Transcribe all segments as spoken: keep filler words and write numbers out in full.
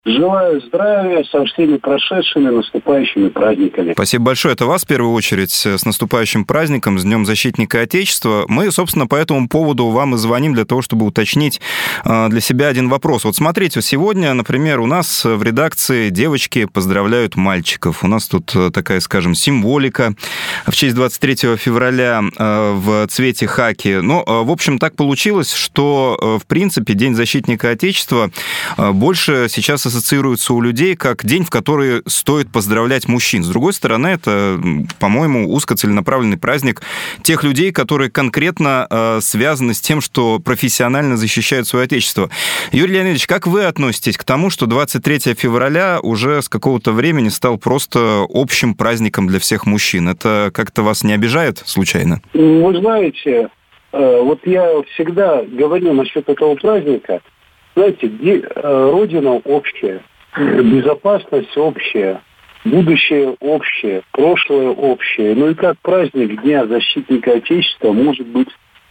Желаю здравия со всеми прошедшими наступающими праздниками. Спасибо большое. Это вас в первую очередь с наступающим праздником, с Днем Защитника Отечества. Мы, собственно, по этому поводу вам и звоним для того, чтобы уточнить для себя один вопрос. Вот смотрите, сегодня, например, у нас в редакции девочки поздравляют мальчиков. У нас тут такая, скажем, символика в честь двадцать третьего февраля в цвете хаки. Но, в общем, так получилось, что, в принципе, День Защитника Отечества больше сейчас ассоциируется у людей как день, в который стоит поздравлять мужчин. С другой стороны, это, по-моему, узкоцеленаправленный праздник тех людей, которые конкретно э, связаны с тем, что профессионально защищают свое отечество. Юрий Леонидович, как вы относитесь к тому, что двадцать третьего февраля уже с какого-то времени стал просто общим праздником для всех мужчин? Это как-то вас не обижает случайно? Вы знаете, э, вот я всегда говорю насчет этого праздника. Знаете, где, э, Родина общая, безопасность общая, будущее общее, прошлое общее. Ну и как праздник Дня Защитника Отечества может быть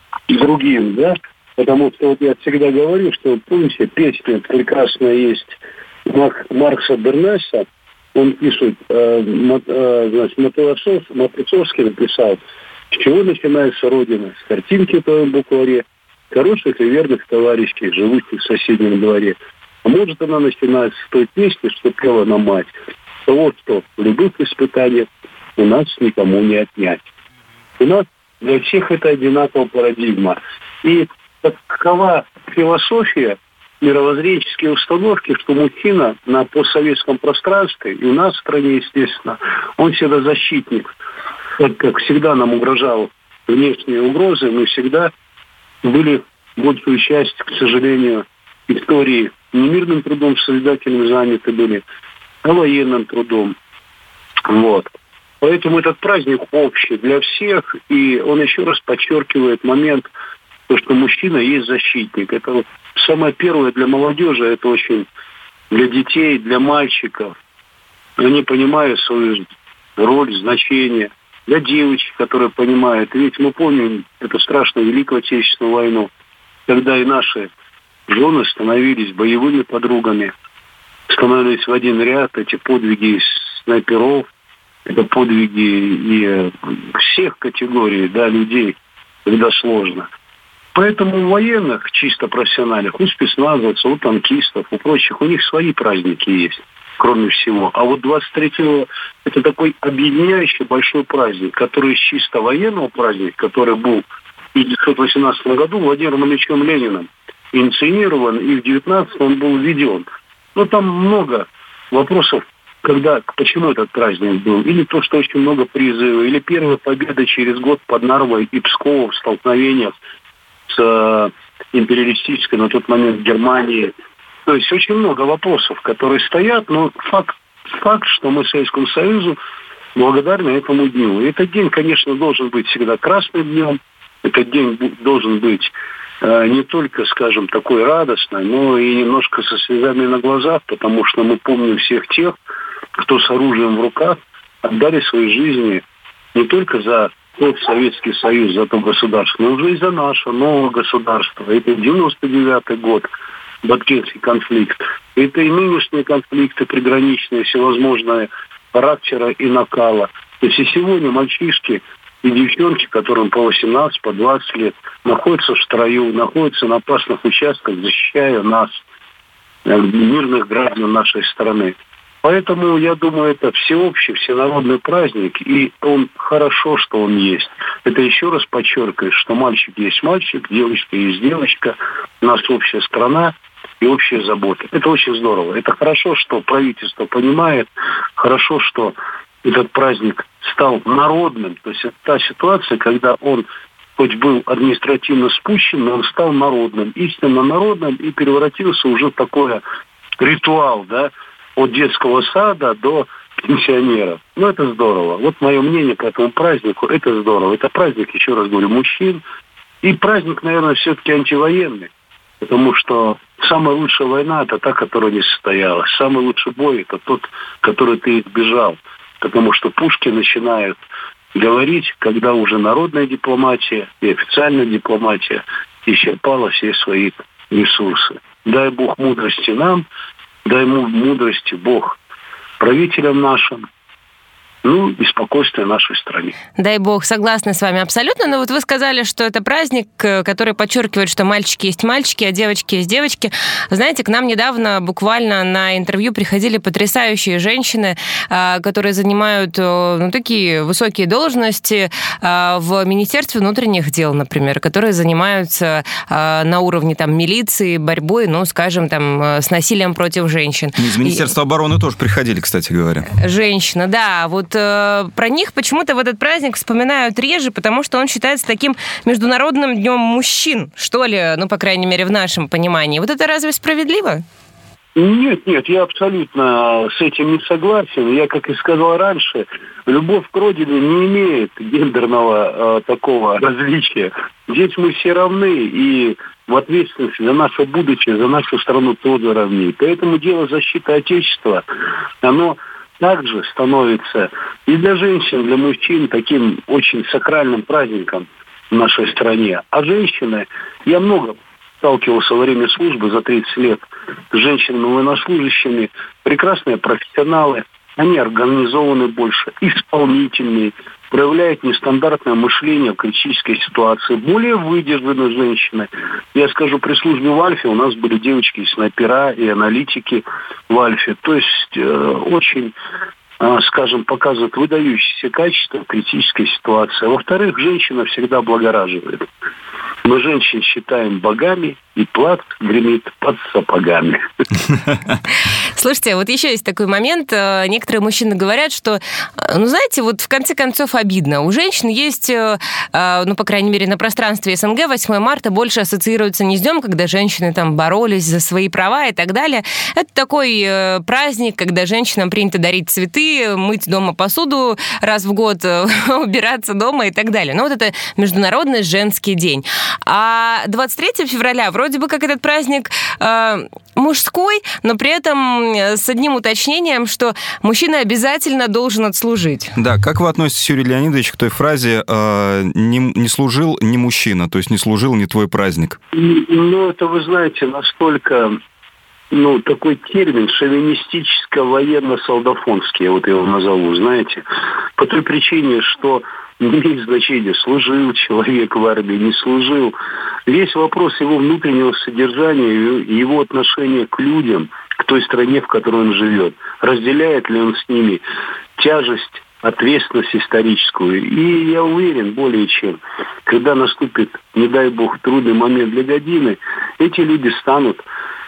другим, да? Потому что вот я всегда говорю, что, помните, песня прекрасная есть Мак, Маркса Бернеса, он пишет, э, мат, э, значит, Матуасов, Матуцовский написал, с чего начинается Родина? С картинки в твоем букваре, хороших и верных товарищей, живущих в соседнем дворе. А может, она начинается с той песни, что пела нам мать. Того, что в любых испытаниях у нас никому не отнять. У нас для всех это одинаковая парадигма. И такова философия, мировоззренческие установки, что мужчина на постсоветском пространстве, и у нас в стране, естественно, он всегда защитник. Так как всегда нам угрожал внешние угрозы, мы всегда были большую часть, к сожалению, истории не мирным трудом созидательным заняты были, а военным трудом. Вот. Поэтому этот праздник общий для всех, и он еще раз подчеркивает момент, то, что мужчина есть защитник. Это вот самое первое для молодежи, это очень для детей, для мальчиков. Они понимают свою роль, значение. Для девочек, которые понимают. Ведь мы помним эту страшную Великую Отечественную войну, когда и наши жены становились боевыми подругами, становились в один ряд, эти подвиги снайперов, это подвиги и всех категорий, да, людей, когда сложно. Поэтому у военных, чисто профессиональных, у спецназовцев, у танкистов, у прочих, у них свои праздники есть, кроме всего. А вот двадцать третьего это такой объединяющий большой праздник, который из чисто военного праздника, который был в тысяча девятьсот восемнадцатом году Владимиром Ильичем Лениным инициирован, и в девятнадцатом он был введен. Но там много вопросов, когда, почему этот праздник был. Или то, что очень много призывов, или первая победа через год под Нарвой и Псковом в столкновениях с э, империалистической на тот момент Германией. То есть очень много вопросов, которые стоят, но факт, факт, что мы Советскому Союзу благодарны этому дню. И этот день, конечно, должен быть всегда красным днем. Этот день должен быть э, не только, скажем, такой радостный, но и немножко со слезами на глазах, потому что мы помним всех тех, кто с оружием в руках отдали свои жизни не только за тот Советский Союз, за то государство, но уже и за наше новое государство. Это девяносто девятый год, Баткенский конфликт. Это и нынешние конфликты приграничные, всевозможные характера и накала. То есть и сегодня мальчишки и девчонки, которым по восемнадцать, по двадцать лет, находятся в строю, находятся на опасных участках, защищая нас, мирных граждан нашей страны. Поэтому, я думаю, это всеобщий, всенародный праздник, и он хорошо, что он есть. Это еще раз подчеркивает, что мальчик есть мальчик, девочка есть девочка, у нас общая страна и общая забота. Это очень здорово. Это хорошо, что правительство понимает, хорошо, что этот праздник стал народным. То есть это та ситуация, когда он хоть был административно спущен, но он стал народным, истинно народным и превратился уже в такой ритуал, да, от детского сада до пенсионеров. Ну, это здорово. Вот мое мнение по этому празднику, это здорово. Это праздник, еще раз говорю, мужчин. И праздник, наверное, все-таки антивоенный. Потому что самая лучшая война – это та, которая не состоялась. Самый лучший бой – это тот, который ты избежал. Потому что пушки начинают говорить, когда уже народная дипломатия и официальная дипломатия исчерпала все свои ресурсы. Дай Бог мудрости нам, дай ему мудрости Бог правителям нашим, ну и спокойствие нашей стране. Дай Бог, согласна с вами абсолютно. Но вот вы сказали, что это праздник, который подчеркивает, что мальчики есть мальчики, а девочки есть девочки. Знаете, к нам недавно буквально на интервью приходили потрясающие женщины, которые занимают ну, такие высокие должности в Министерстве внутренних дел, например, которые занимаются на уровне там, милиции, борьбой, ну, скажем, там, с насилием против женщин. Из Министерства и... обороны тоже приходили, кстати говоря. Женщина, да. Вот про них почему-то в этот праздник вспоминают реже, потому что он считается таким международным днем мужчин, что ли, ну, по крайней мере, в нашем понимании. Вот это разве справедливо? Нет, нет, я абсолютно с этим не согласен. Я, как и сказал раньше, любовь к родине не имеет гендерного э, такого различия. Здесь мы все равны, и в ответственности за наше будущее, за нашу страну тоже равны. Поэтому дело защиты Отечества, оно... также становится и для женщин, для мужчин таким очень сакральным праздником в нашей стране. А женщины, я много сталкивался во время службы за тридцать лет с женщинами-военнослужащими, прекрасные профессионалы, они организованы больше, исполнительные, проявляют нестандартное мышление в критической ситуации, более выдержанные женщины. Я скажу, при службе в Альфе у нас были девочки и снайпера, и аналитики в Альфе. То есть э, очень, э, скажем, показывают выдающиеся качества в критической ситуации. А во-вторых, женщина всегда облагораживает. Мы женщин считаем богами, и плат гремит под сапогами. Слушайте, вот еще есть такой момент. Некоторые мужчины говорят, что, ну, знаете, вот в конце концов обидно. У женщин есть, ну, по крайней мере, на пространстве СНГ восьмое марта больше ассоциируется не с днем, когда женщины там боролись за свои права и так далее. Это такой праздник, когда женщинам принято дарить цветы, мыть дома посуду раз в год, убираться дома и так далее. Ну, вот это Международный женский день. А двадцать третьего февраля вроде бы как этот праздник э, мужской, но при этом с одним уточнением, что мужчина обязательно должен отслужить. Да, как вы относитесь, Юрий Леонидович, к той фразе э, не, «не служил не мужчина», то есть «не служил не твой праздник»? Ну, это, вы знаете, настолько... ну, такой термин шовинистическо-военно-солдафонский, я вот его назову, знаете, по той причине, что не имеет значения, служил человек в армии, не служил. Весь вопрос его внутреннего содержания, его отношения к людям, к той стране, в которой он живет. Разделяет ли он с ними тяжесть, ответственность историческую. И я уверен, более чем, когда наступит, не дай бог, трудный момент для годины, эти люди станут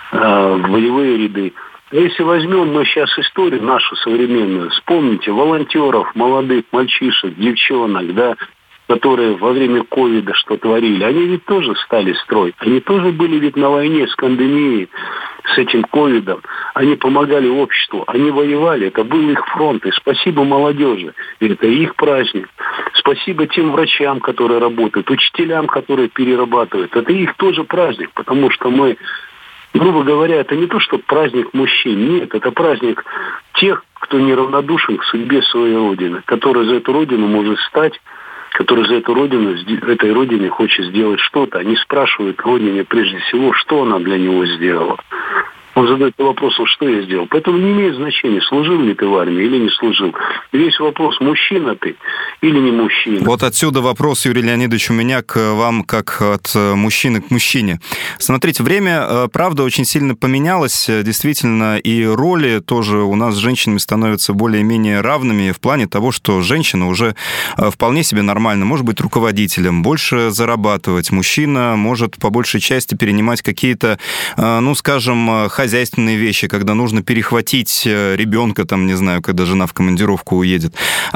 э, в боевые ряды. Если возьмем мы сейчас историю нашу современную, вспомните волонтеров, молодых мальчишек, девчонок, да, которые во время ковида что творили, они ведь тоже стали строить. Они тоже были ведь на войне с пандемией, с этим ковидом. Они помогали обществу, они воевали, это был их фронт. И спасибо молодежи, это их праздник. Спасибо тем врачам, которые работают, учителям, которые перерабатывают. Это их тоже праздник, потому что мы... грубо говоря, это не то, что праздник мужчин. Нет, это праздник тех, кто неравнодушен к судьбе своей Родины, который за эту Родину может стать, который за эту Родину, этой Родине хочет сделать что-то. Они спрашивают Родине прежде всего, что она для него сделала. Он задает вопросом, что я сделал. Поэтому не имеет значения, служил ли ты в армии или не служил. Весь вопрос, мужчина ты или не мужчина. Вот отсюда вопрос, Юрий Леонидович, у меня к вам, как от мужчины к мужчине. Смотрите, время, правда, очень сильно поменялось. Действительно, и роли тоже у нас с женщинами становятся более-менее равными в плане того, что женщина уже вполне себе нормально может быть руководителем, больше зарабатывать. Мужчина может по большей части перенимать какие-то, ну, скажем, хозяйственные вещи, когда нужно перехватить ребенка, там, не знаю, когда жена в командировку уедет.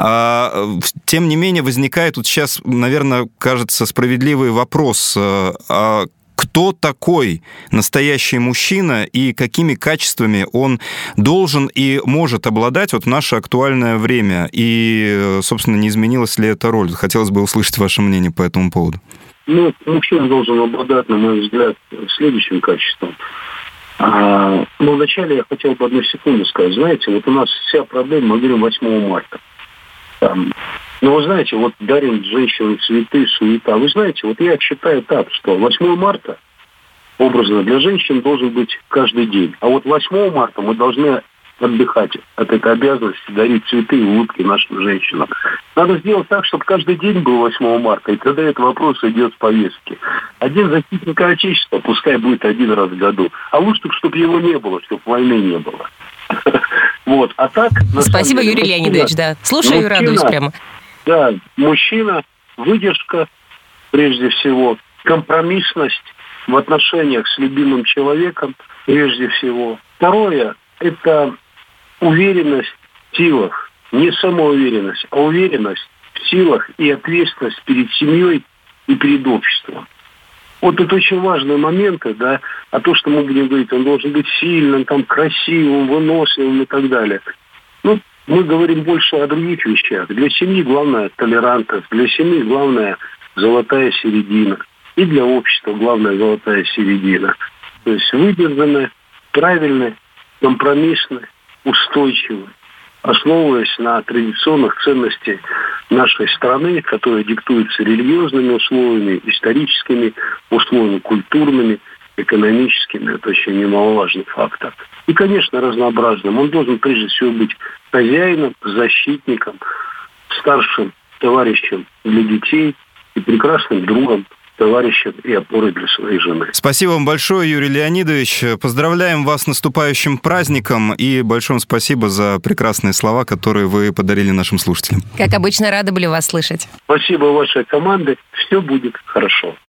А, тем не менее, возникает вот сейчас, наверное, кажется, справедливый вопрос. А кто такой настоящий мужчина и какими качествами он должен и может обладать вот в наше актуальное время? И, собственно, не изменилась ли эта роль? Хотелось бы услышать ваше мнение по этому поводу. Ну, мужчина должен обладать, на мой взгляд, следующим качеством. А, ну, вначале я хотел бы одну секунду сказать. Знаете, вот у нас вся проблема, мы говорим восьмого марта. Там, ну, вы знаете, вот дарим женщинам цветы, суета. Вы знаете, вот я считаю так, что восьмое марта образно, для женщин должен быть каждый день. А вот восьмого марта мы должны отдыхать от этой обязанности, дарить цветы и улыбки нашим женщинам. Надо сделать так, чтобы каждый день был восьмого марта, и тогда этот вопрос идет с повестки. Один защитник Отечества пускай будет один раз в году, а лучше, чтобы его не было, чтобы войны не было. Вот, а так... Спасибо, Юрий Леонидович, да. Слушаю и радуюсь прямо. Да, мужчина, выдержка, прежде всего, компромиссность в отношениях с любимым человеком, прежде всего. Второе – это уверенность в силах, не самоуверенность, а уверенность в силах и ответственность перед семьей и перед обществом. Вот это очень важные моменты, да, а то, что мы будем говорить, он должен быть сильным, там, красивым, выносливым и так далее. Ну, мы говорим больше о других вещах. Для семьи главное толерантность, для семьи главное золотая середина. И для общества главная золотая середина. То есть выдержанный, правильный, компромиссный, устойчивый, основываясь на традиционных ценностях нашей страны, которые диктуются религиозными условиями, историческими условиями, культурными, экономическими. Это очень немаловажный фактор. И, конечно, разнообразным. Он должен прежде всего быть хозяином, защитником, старшим товарищем для детей и прекрасным другом, товарищем и опорой для своей жены. Спасибо вам большое, Юрий Леонидович. Поздравляем вас с наступающим праздником и большое спасибо за прекрасные слова, которые вы подарили нашим слушателям. Как обычно, рады были вас слышать. Спасибо вашей команде. Все будет хорошо.